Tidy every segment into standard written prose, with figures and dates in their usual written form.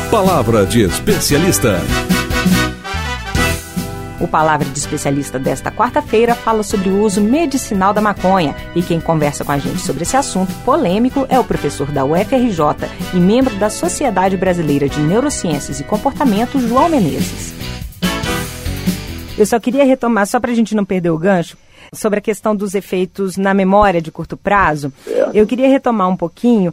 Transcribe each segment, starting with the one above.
Palavra de Especialista. O Palavra de Especialista desta quarta-feira fala sobre o uso medicinal da maconha. E quem conversa com a gente sobre esse assunto polêmico é o professor da UFRJ e membro da Sociedade Brasileira de Neurociências e Comportamento, João Menezes. Eu só queria retomar, só para a gente não perder o gancho, sobre a questão dos efeitos na memória de curto prazo. Eu queria retomar um pouquinho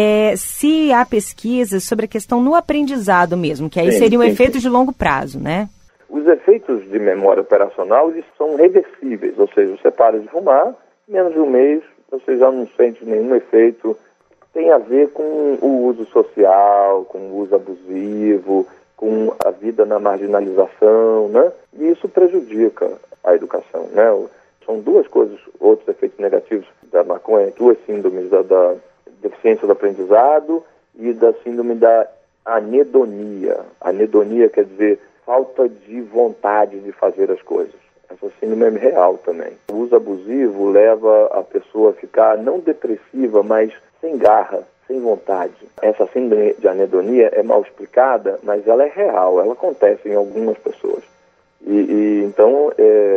se há pesquisas sobre a questão no aprendizado mesmo, que aí seriam efeitos de longo prazo, né? Os efeitos de memória operacional, eles são reversíveis, ou seja, você para de fumar, menos de um mês, você já não sente nenhum efeito. Tem a ver com o uso social, com o uso abusivo, com a vida na marginalização, né? E isso prejudica a educação, né? São duas coisas, outros efeitos negativos da maconha, duas síndromes, da deficiência do aprendizado e da síndrome da anedonia. Anedonia quer dizer falta de vontade de fazer as coisas. Essa síndrome é real também. O uso abusivo leva a pessoa a ficar não depressiva, mas sem garra, sem vontade. Essa síndrome de anedonia é mal explicada, mas ela é real, ela acontece em algumas pessoas. Então,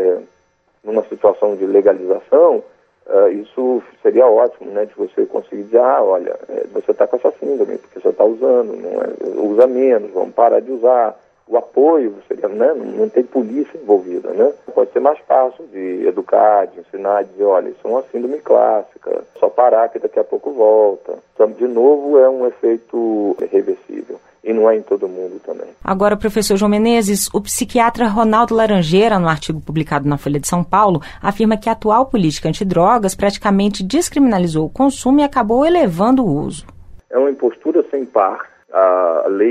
numa situação de legalização, isso seria ótimo, né, de você conseguir dizer, olha, você está com essa síndrome, porque você está usando, usa menos, vamos parar de usar. O apoio seria, né, não tem polícia envolvida, né? Pode ser mais fácil de educar, de ensinar, de dizer, olha, isso é uma síndrome clássica, só parar que daqui a pouco volta. Então, de novo, é um efeito reversível. E não é em todo mundo também. Agora, professor João Menezes, o psiquiatra Ronaldo Laranjeira, no artigo publicado na Folha de São Paulo, afirma que a atual política antidrogas praticamente descriminalizou o consumo e acabou elevando o uso. É uma impostura sem par. A Lei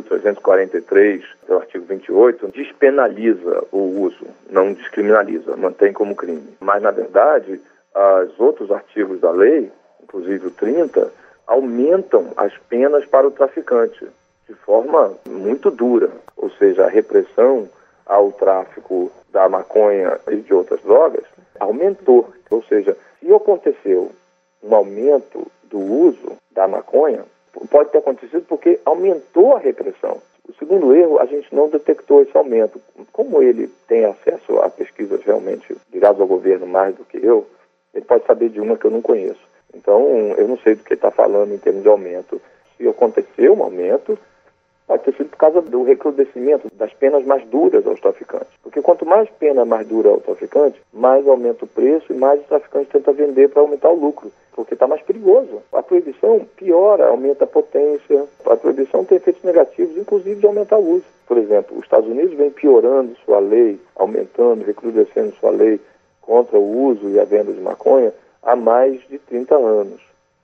11.343, do artigo 28, despenaliza o uso, não descriminaliza, mantém como crime. Mas, na verdade, os outros artigos da lei, inclusive o 30, aumentam as penas para o traficante de forma muito dura. Ou seja, a repressão ao tráfico da maconha e de outras drogas aumentou. Ou seja, se aconteceu um aumento do uso da maconha, pode ter acontecido porque aumentou a repressão. O segundo erro, a gente não detectou esse aumento. Como ele tem acesso a pesquisas realmente ligadas ao governo mais do que eu, ele pode saber de uma que eu não conheço. Então, eu não sei do que ele está falando em termos de aumento. Se aconteceu um aumento, pode ter sido por causa do recrudescimento das penas mais duras aos traficantes. Porque quanto mais pena mais dura ao traficante, mais aumenta o preço e mais o traficante tenta vender para aumentar o lucro, porque está mais perigoso. A proibição piora, aumenta a potência. A proibição tem efeitos negativos, inclusive de aumentar o uso. Por exemplo, os Estados Unidos vem piorando sua lei, aumentando, recrudescendo sua lei contra o uso e a venda de maconha há mais de 30 anos.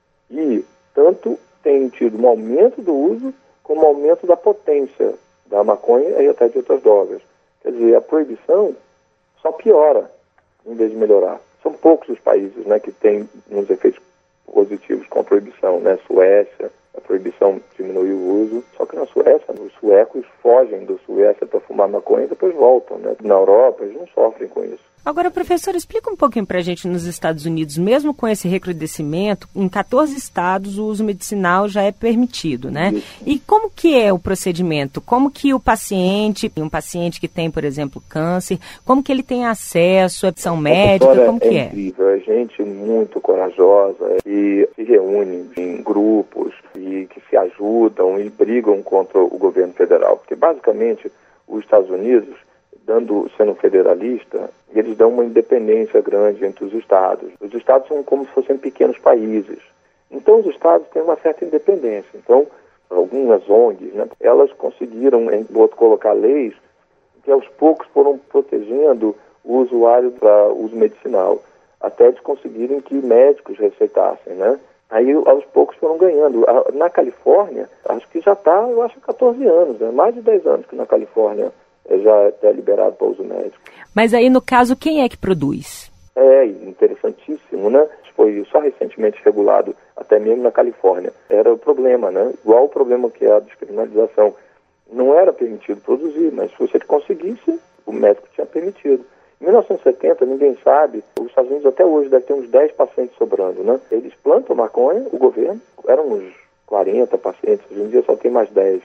E tanto tem tido um aumento do uso como aumento da potência da maconha e até de outras drogas. Quer dizer, a proibição só piora em vez de melhorar. São poucos os países, né, que têm uns efeitos positivos com a proibição, né? Suécia, a proibição diminuiu o uso, só que na Suécia, os suecos fogem da Suécia para fumar maconha e depois voltam, né? Na Europa, eles não sofrem com isso. Agora, professor, explica um pouquinho para a gente, nos Estados Unidos, mesmo com esse recrudescimento, em 14 estados o uso medicinal já é permitido, né? Isso. E como que é o procedimento? Como que um paciente que tem, por exemplo, câncer, como que ele tem acesso à atenção médica, como que é? Incrível, é gente muito corajosa e se reúne em grupos e que se ajudam e brigam contra o governo federal, porque basicamente os Estados Unidos, sendo federalista, eles dão uma independência grande entre os estados. Os estados são como se fossem pequenos países. Então, os estados têm uma certa independência. Então, algumas ONGs, né, elas conseguiram, colocar leis que aos poucos foram protegendo o usuário para uso medicinal, até eles conseguirem que médicos receitassem, né? Aí, aos poucos, foram ganhando. Na Califórnia, acho que já está, 14 anos, né? Mais de 10 anos que na Califórnia já é liberado para uso médico. Mas aí, no caso, quem é que produz? É interessantíssimo, né? Foi só recentemente regulado, até mesmo na Califórnia. Era o problema, né? Igual o problema que é a descriminalização. Não era permitido produzir, mas se você conseguisse, o médico tinha permitido. Em 1970, ninguém sabe, os Estados Unidos até hoje deve ter uns 10 pacientes sobrando, né? Eles plantam maconha, o governo, eram uns 40 pacientes, hoje em dia só tem mais 10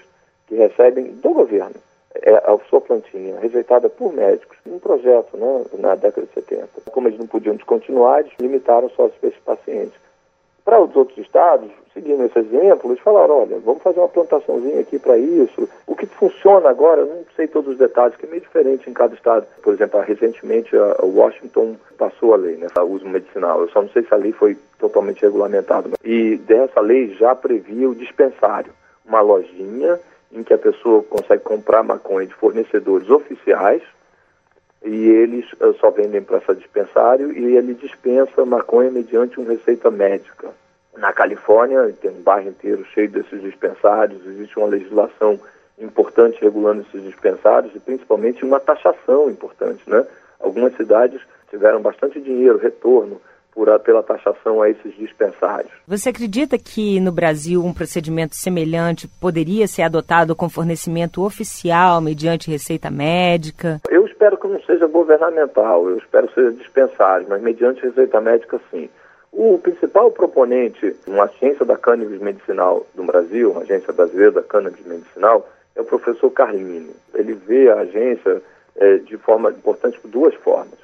que recebem do governo a sua plantinha, rejeitada por médicos, um projeto, né, na década de 70. Como eles não podiam descontinuar, eles limitaram só esses pacientes. Para os outros estados, seguindo esse exemplo, eles falaram, olha, vamos fazer uma plantaçãozinha aqui para isso. O que funciona agora, eu não sei todos os detalhes, que é meio diferente em cada estado. Por exemplo, recentemente a Washington passou a lei, né, para uso medicinal. Eu só não sei se a lei foi totalmente regulamentada. E dessa lei já previa o dispensário, uma lojinha em que a pessoa consegue comprar maconha de fornecedores oficiais e eles só vendem para esse dispensário e ele dispensa maconha mediante uma receita médica. Na Califórnia, tem um bairro inteiro cheio desses dispensários, existe uma legislação importante regulando esses dispensários e principalmente uma taxação importante, né? Algumas cidades tiveram bastante dinheiro, retorno, pela taxação a esses dispensários. Você acredita que no Brasil um procedimento semelhante poderia ser adotado com fornecimento oficial mediante receita médica? Eu espero que não seja governamental, eu espero que seja dispensário, mas mediante receita médica sim. O principal proponente de uma agência da cannabis medicinal do Brasil, uma agência brasileira da cannabis medicinal, é o professor Carlini. Ele vê a agência de forma importante por duas formas.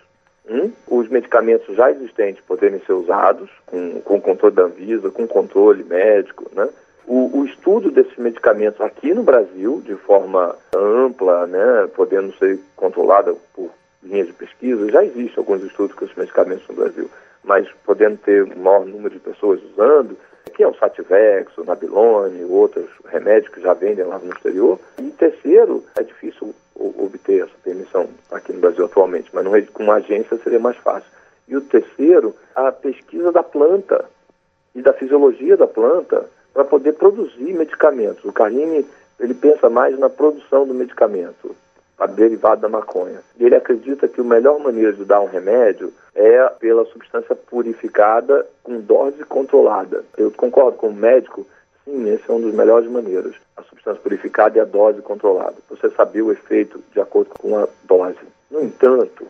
Os medicamentos já existentes poderem ser usados com controle da Anvisa, com controle médico, né? O estudo desses medicamentos aqui no Brasil, de forma ampla, né, podendo ser controlada por linhas de pesquisa, já existe alguns estudos com esses medicamentos no Brasil, mas podendo ter um maior número de pessoas usando, que é o Sativex, o Nabilone, outros remédios que já vendem lá no exterior. E terceiro, é difícil obter essa permissão aqui no Brasil atualmente, mas com uma agência seria mais fácil. E o terceiro, a pesquisa da planta e da fisiologia da planta para poder produzir medicamentos. O Carlini, ele pensa mais na produção do medicamento, derivado da maconha. Ele acredita que a melhor maneira de dar um remédio é pela substância purificada com dose controlada. Eu concordo com o médico, sim, esse é uma das melhores maneiras. A substância purificada e a dose controlada. Você saber o efeito de acordo com a dose. No entanto,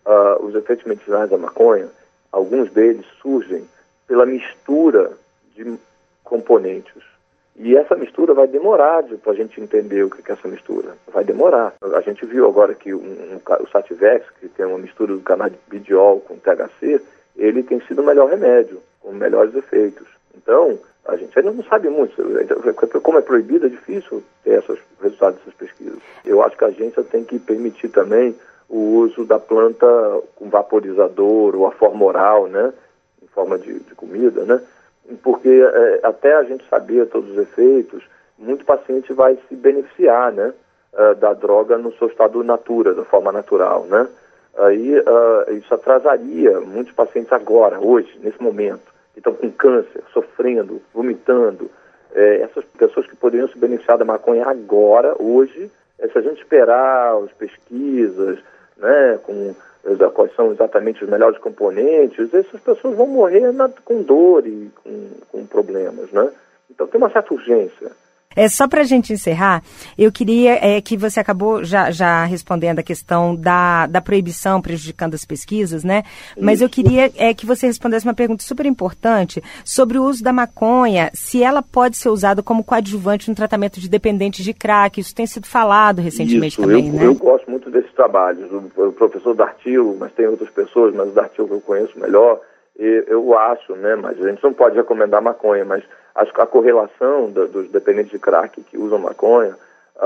os efeitos medicinais da maconha, alguns deles surgem pela mistura de componentes. E essa mistura vai demorar para a gente entender o que é essa mistura. Vai demorar. A gente viu agora que o Sativex, que tem uma mistura do canabidiol com THC, ele tem sido o melhor remédio, com melhores efeitos. Então, a gente ainda não sabe muito. Como é proibido, é difícil ter esses resultados dessas pesquisas. Eu acho que a agência tem que permitir também o uso da planta com vaporizador ou a forma oral, né, em forma de comida, né? Porque até a gente saber todos os efeitos, muito paciente vai se beneficiar, né, da droga no seu estado natura, da forma natural, né? Aí isso atrasaria muitos pacientes agora, hoje, nesse momento, que estão com câncer, sofrendo, vomitando. Essas pessoas que poderiam se beneficiar da maconha agora, hoje, se a gente esperar as pesquisas, né, quais são exatamente os melhores componentes, essas pessoas vão morrer com dor e com problemas, né? Então tem uma certa urgência. Só para a gente encerrar, eu queria que você acabou já respondendo a questão da proibição prejudicando as pesquisas, né? Mas eu queria que você respondesse uma pergunta super importante sobre o uso da maconha, se ela pode ser usada como coadjuvante no tratamento de dependentes de crack. Isso tem sido falado recentemente também, né? Eu gosto muito desses trabalhos. O professor Dartil, mas tem outras pessoas, mas o Dartil que eu conheço melhor, eu acho, né? Mas a gente não pode recomendar maconha, mas acho que a correlação dos dependentes de crack que usam maconha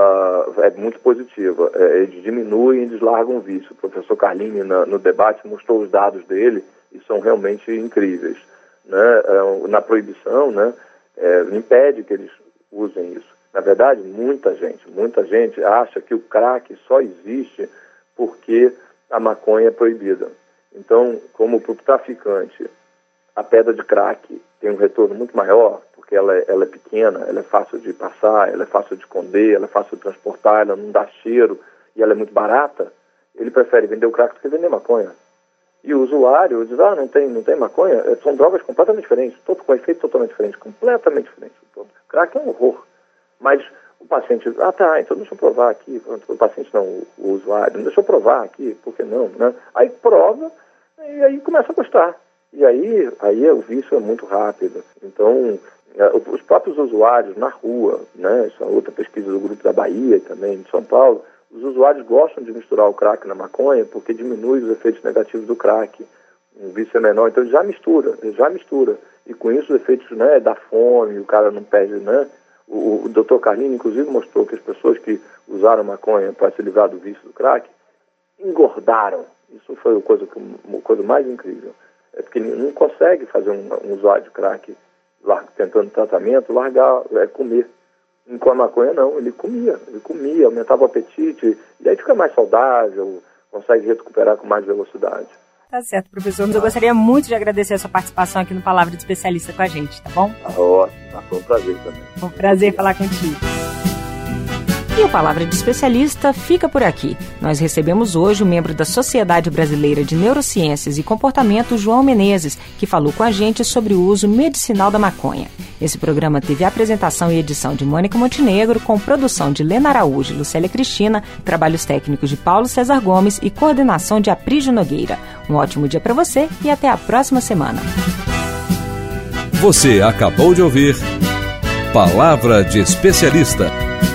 é muito positiva. Eles diminuem e eles largam o vício. O professor Carlini, no debate, mostrou os dados dele e são realmente incríveis, né? Na proibição, né, impede que eles usem isso. Na verdade, muita gente acha que o crack só existe porque a maconha é proibida. Então, como para o traficante, a pedra de crack tem um retorno muito maior, porque ela é pequena, ela é fácil de passar, ela é fácil de esconder, ela é fácil de transportar, ela não dá cheiro e ela é muito barata, ele prefere vender o crack do que vender maconha. E o usuário diz, não tem maconha, são drogas completamente diferentes, com efeitos totalmente diferentes, completamente diferentes. O crack é um horror. Mas o paciente, então deixa eu provar aqui, o paciente não, o usuário, deixa eu provar aqui, por que não, né? Aí prova e aí começa a gostar. E aí o vício é muito rápido. Então, Os próprios usuários na rua, né, essa outra pesquisa do grupo da Bahia e também de São Paulo, os usuários gostam de misturar o crack na maconha porque diminui os efeitos negativos do crack, o vício é menor, então ele já mistura. E com isso os efeitos, né, da fome, o cara não perde, né? O Dr. Carlini, inclusive, mostrou que as pessoas que usaram maconha para se livrar do vício do crack engordaram. Isso foi uma coisa mais incrível. É porque não consegue fazer um usuário de crack tentando tratamento, largar, comer. E com a maconha não, ele comia, aumentava o apetite, e aí fica mais saudável, consegue recuperar com mais velocidade. Tá certo, professor. Eu gostaria muito de agradecer a sua participação aqui no Palavra de Especialista com a gente, tá bom? Ótimo, foi um prazer também. Foi um prazer falar contigo. E o Palavra de Especialista fica por aqui. Nós recebemos hoje o membro da Sociedade Brasileira de Neurociências e Comportamento, João Menezes, que falou com a gente sobre o uso medicinal da maconha. Esse programa teve a apresentação e edição de Mônica Montenegro, com produção de Lena Araújo e Lucélia Cristina, trabalhos técnicos de Paulo César Gomes e coordenação de Aprígio Nogueira. Um ótimo dia para você e até a próxima semana. Você acabou de ouvir Palavra de Especialista.